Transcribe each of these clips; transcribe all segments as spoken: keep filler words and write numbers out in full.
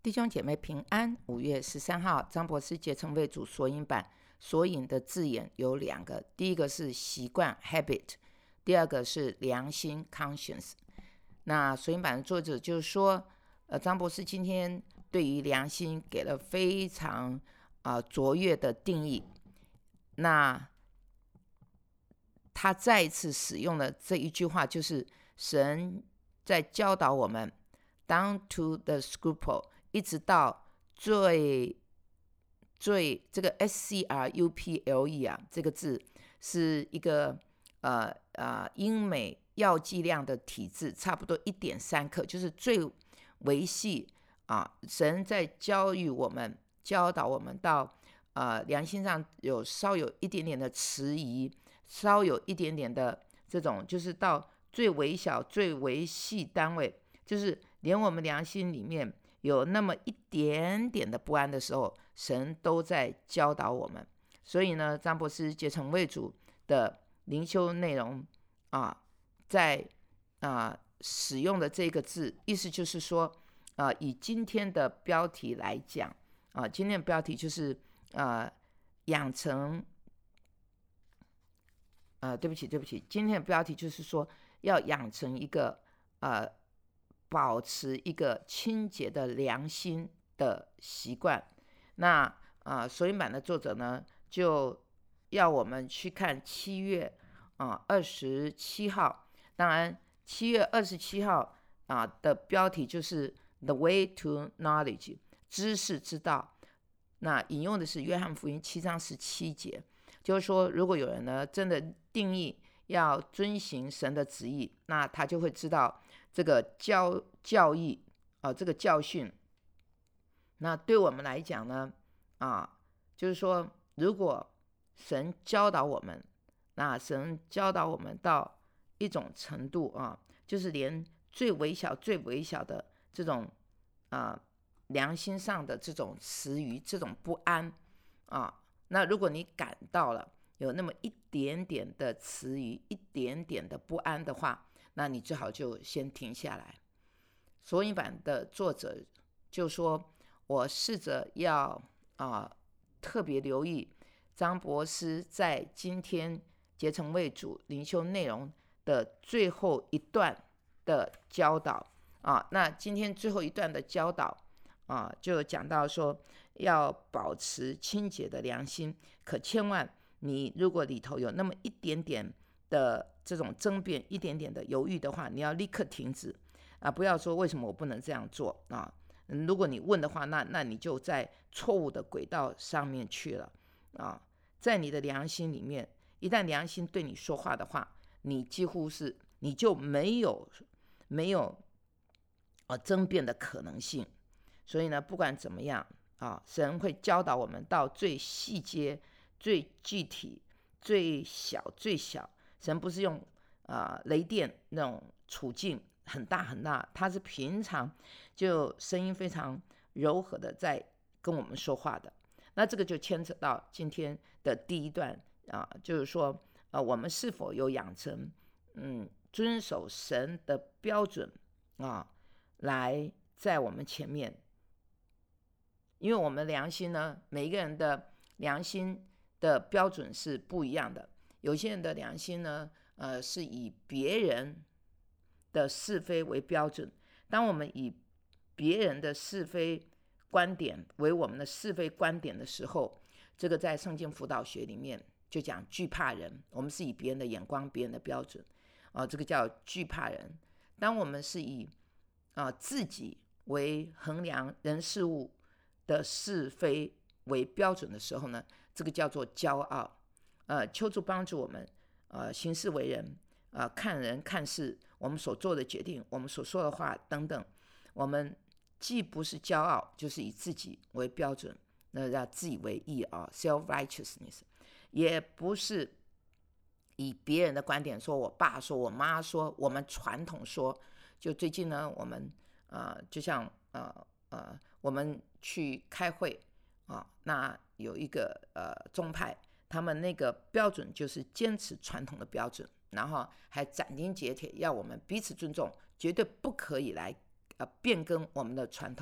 弟兄姐妹平安。五月十三号，张博士结成为主索引版，索引的字眼有两个，第一个是习惯 habit， 第二个是良心 conscience。那索引版的作者就是说，呃，张博士今天对于良心给了非常啊、呃、卓越的定义。那他再一次使用的这一句话，就是神在教导我们 down to the scruple，一直到最最这个 S C R U P L E 啊，这个字是一个呃呃英美药剂量的体字，差不多 一点三 克，就是最维系啊。神在教育我们，教导我们到呃良心上有稍有一点点的迟疑，稍有一点点的这种，就是到最微小、最微细单位，就是连我们良心里面有那么一点点的不安的时候，神都在教导我们。所以呢，张博士结成为主的灵修内容啊，在啊使用的这个字，意思就是说，啊以今天的标题来讲，啊今天的标题就是啊养成，呃对不起对不起，今天的标题就是说要养成一个呃保持一个清洁的良心的习惯。那呃，索引版的作者呢，就要我们去看七月啊二十七号。当然，七月二十七号啊的标题就是 The Way to Knowledge， 知识之道。那引用的是约翰福音七章十七节，就是说，如果有人呢真的定义要遵行神的旨意，那他就会知道这个教教义啊、呃，这个教训。那对我们来讲呢，啊，就是说，如果神教导我们，那神教导我们到一种程度啊，就是连最微小、最微小的这种啊良心上的这种迟疑、这种不安啊，那如果你感到了有那么一点点的迟疑、一点点的不安的话，那你最好就先停下来。索引版的作者就说，我试着要啊、呃、特别留意张博士在今天结成为主灵修内容的最后一段的教导啊。那今天最后一段的教导啊，就讲到说要保持清洁的良心，可千万你如果里头有那么一点点的这种争辩，一点点的犹豫的话，你要立刻停止啊！不要说为什么我不能这样做啊？如果你问的话，那那你就在错误的轨道上面去了啊！在你的良心里面，一旦良心对你说话的话，你几乎是你就没有没有呃争辩的可能性。所以呢，不管怎么样啊，神会教导我们到最细节、最具体、最小、最小。神不是用啊、呃、雷电那种处境很大很大，他是平常就声音非常柔和的在跟我们说话的。那这个就牵扯到今天的第一段啊，就是说呃，我们是否有养成嗯遵守神的标准啊，来在我们前面。因为我们良心呢，每一个人的良心的标准是不一样的。有些人的良心呢，呃，是以别人的是非为标准。当我们以别人的是非观点为我们的是非观点的时候，这个在圣经辅导学里面就讲惧怕人。我们是以别人的眼光、别人的标准，啊、呃，这个叫惧怕人。当我们是以啊、呃、自己为衡量人事物的是非为标准的时候呢，这个叫做骄傲。呃，求主帮助我们，呃，行事为人，呃，看人看事，我们所做的决定，我们所说的话等等，我们既不是骄傲，就是以自己为标准，那叫自以为义啊 ，self righteousness， 也不是以别人的观点说，我爸说，我妈说，我们传统说。就最近呢，我们呃，就像呃呃，我们去开会啊，那有一个呃宗派，他们那个标准就是坚持传统的标准，然后还斩钉截铁要我们彼此尊重，绝对不可以来呃变更我们的传统。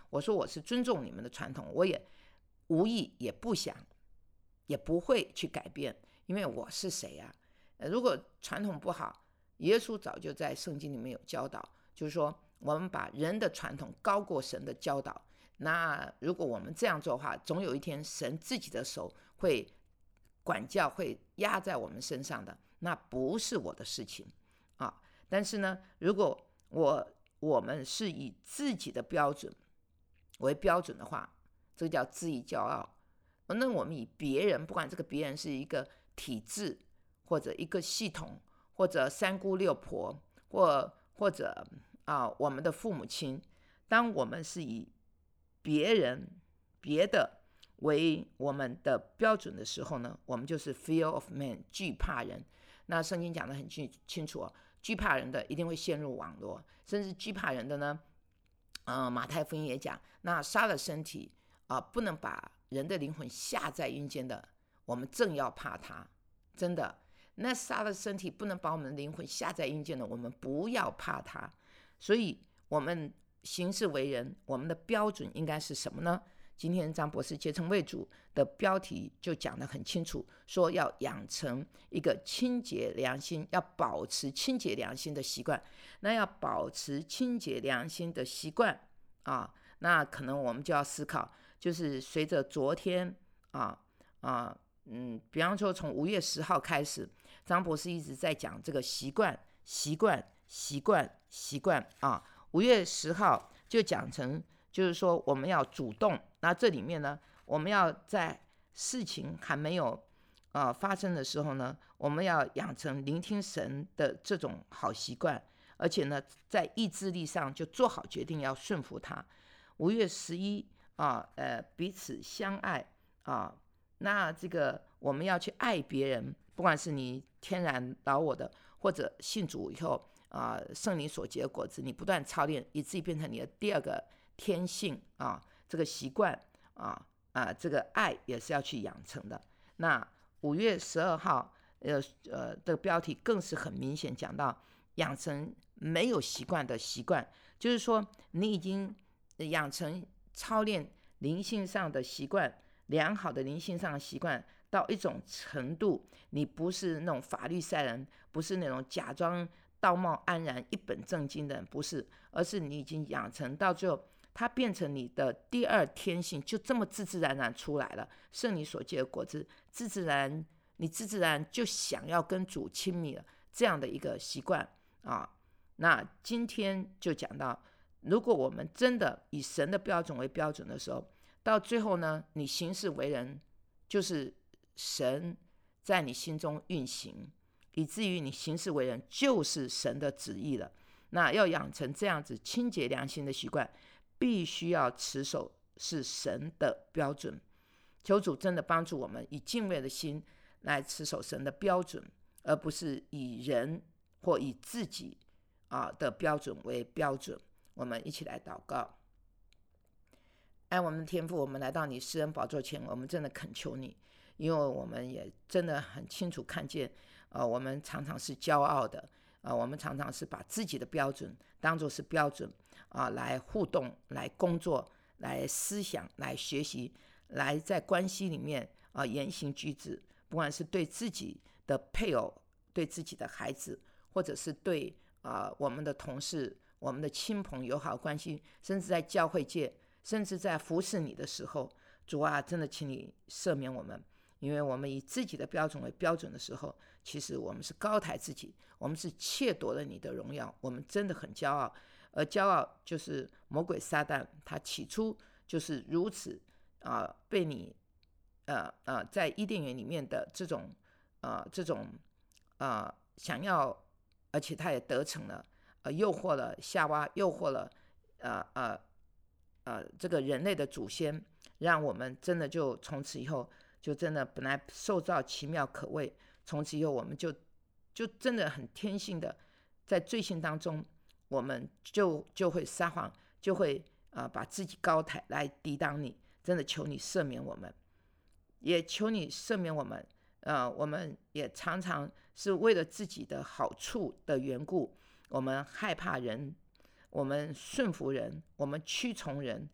我说我是尊重你们的传统，我也无意也不想也不会去改变，因为我是谁啊？呃、如果传统不好，耶稣早就在圣经里面有教导，就是说我们把人的传统高过神的教导。那如果我们这样做的话，总有一天神自己的手会管教，会压在我们身上的，那不是我的事情啊。但是呢，如果我我们是以自己的标准为标准的话，这个叫自意骄傲。那我们以别人，不管这个别人是一个体制，或者一个系统，或者三姑六婆，或或者啊我们的父母亲，当我们是以别人别的为我们的标准的时候呢，我们就是 fear of man， 惧怕人。那圣经讲得很清楚哦，惧怕人的一定会陷入网络，甚至惧怕人的呢，呃，马太福音也讲，那杀了身体啊、呃，不能把人的灵魂下在阴间的，我们正要怕他，真的。那杀了身体不能把我们的灵魂下在阴间的，我们不要怕他。所以我们行事为人，我们的标准应该是什么呢？今天张博士竭诚为主的标题就讲得很清楚，说要养成一个清洁良心，要保持清洁良心的习惯。那要保持清洁良心的习惯啊，那可能我们就要思考，就是随着昨天啊啊嗯，比方说从五月十号开始，张博士一直在讲这个习惯、习惯、习惯、习惯啊。五月十号就讲成，就是说我们要主动。那这里面呢，我们要在事情还没有呃发生的时候呢，我们要养成聆听神的这种好习惯，而且呢，在意志力上就做好决定，要顺服他。五月十一啊，呃，彼此相爱啊。那这个我们要去爱别人，不管是你天然老我的，或者信主以后啊、呃，圣灵所结的果子，你不断操练，以至于变成你的第二个天性啊，这个习惯啊啊，这个爱也是要去养成的。那五月十二号，呃呃，这个标题更是很明显讲到养成没有习惯的习惯，就是说你已经养成操练灵性上的习惯。良好的灵性上的习惯到一种程度，你不是那种法律赛人，不是那种假装道貌岸然一本正经的人，不是，而是你已经养成到最后，它变成你的第二天性，就这么自自然然出来了。圣你所结的果子，自自然，你自自然就想要跟主亲密了，这样的一个习惯啊。那今天就讲到，如果我们真的以神的标准为标准的时候，到最后呢，你行事为人就是神在你心中运行，以至于你行事为人就是神的旨意了。那要养成这样子清洁良心的习惯，必须要持守是神的标准。求主真的帮助我们以敬畏的心来持守神的标准，而不是以人或以自己啊的标准为标准。我们一起来祷告。爱我们的天父，我们来到你施恩宝座前，我们真的恳求你，因为我们也真的很清楚看见，呃，我们常常是骄傲的，呃，我们常常是把自己的标准当作是标准啊、呃，来互动、来工作、来思想、来学习、来在关系里面啊、呃、言行举止，不管是对自己的配偶、对自己的孩子，或者是对啊、呃、我们的同事、我们的亲朋友好关系，甚至在教会界。甚至在服侍你的时候，主啊，真的请你赦免我们，因为我们以自己的标准为标准的时候，其实我们是高抬自己，我们是窃夺了你的荣耀，我们真的很骄傲。而骄傲就是魔鬼撒旦，他起初就是如此啊、呃，被你呃呃在伊甸园里面的这种呃这种呃想要，而且他也得逞了，呃诱惑了夏娃，诱惑了呃呃。呃，这个人类的祖先，让我们真的就从此以后，就真的本来受造奇妙可畏，从此以后我们就就真的很天性的，在罪性当中，我们就就会撒谎，就会啊、呃、把自己高抬来抵挡你。真的求你赦免我们，也求你赦免我们。呃，我们也常常是为了自己的好处的缘故，我们害怕人。我们顺服人，我们屈从人，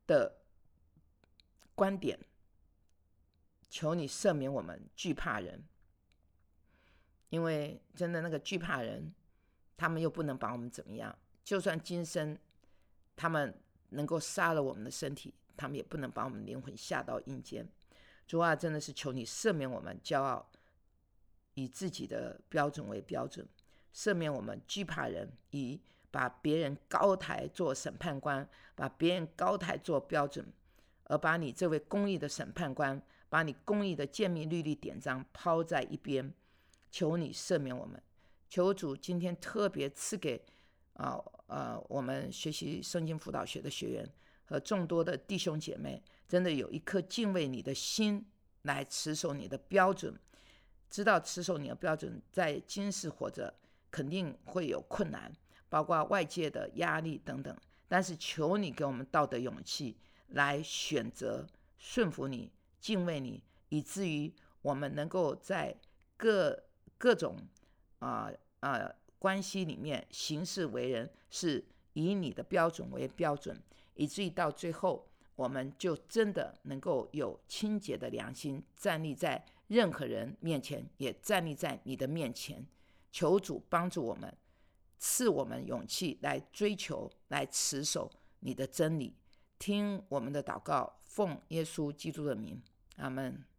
的观点，求你赦免我们惧怕人，因为真的那个惧怕人，他们又不能把我们怎么样，就算今生他们能够杀了我们的身体，他们也不能把我们灵魂下到阴间。主啊，真的是求你赦免我们骄傲，以自己的标准为标准，赦免我们惧怕人，以把别人高抬做审判官，把别人高抬做标准，而把你这位公义的审判官，把你公义的诫命律例典章抛在一边。求你赦免我们，求主今天特别赐给、呃呃、我们学习圣经辅导学的学员和众多的弟兄姐妹，真的有一颗敬畏你的心来持守你的标准，知道持守你的标准在今世活着肯定会有困难，包括外界的压力等等，但是求你给我们道德勇气来选择顺服你、敬畏你，以至于我们能够在各各种、呃呃、关系里面行事为人是以你的标准为标准，以至于到最后我们就真的能够有清洁的良心，站立在任何人面前，也站立在你的面前。求主帮助我们，赐我们勇气来追求，来持守你的真理。听我们的祷告，奉耶稣基督的名，阿们。